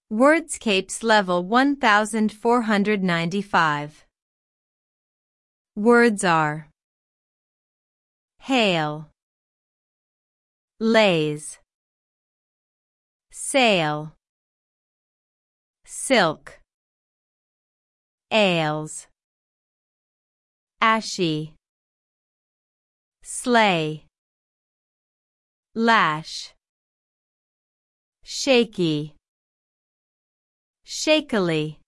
Wordscapes level 1495. Words are hail, lays, sail, silk, ales, ashy, sleigh, lash, shaky, shakily,